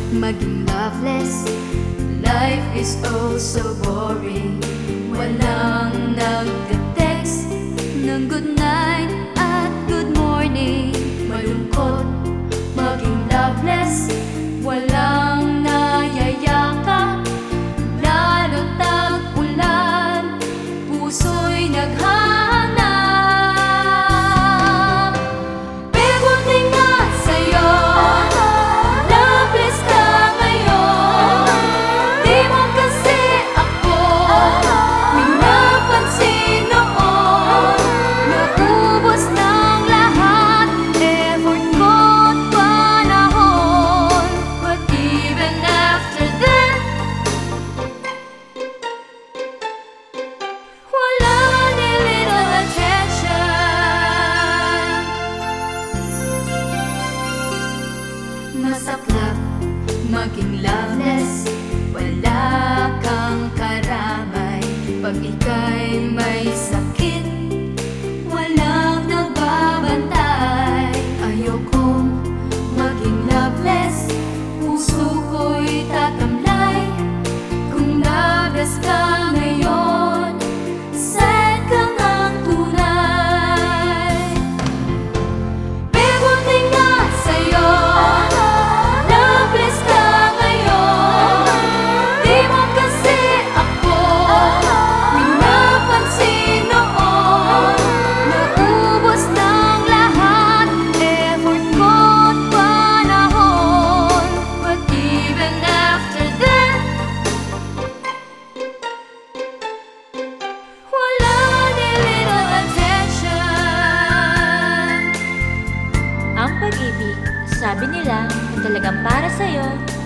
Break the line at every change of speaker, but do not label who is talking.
maging loveless. Life is oh so boring. Walang nagte-text ng good night at good morning. Malungkot maging loveless. Walang nayayakap, lalo't tag-ulan, puso'y naghahanap. Pero buti nga sa'yo, loveless ka ngayon. Di mo kasi ako pinapansin noon. Naubos ng lahat, effort ko't panahon. But even after that, wala ni little attention. Masaklap maging loveless. Wala kang karamay. Pag ika'y may sakit, walang nagbabantay. Ayokong maging loveless. Puso ko'y tatamlay. Kung loveless ka ngayon, sad ka ngang tunay. Pero buti nga sa'yo, loveless ka ngayon. Di mo kasi ako pinapansin noon. Naubos ng lahat, effort ko't panahon. But even after that, wala ni little attention.
Ang pag-ibig, sabi nila, kung talagang para sa'yo,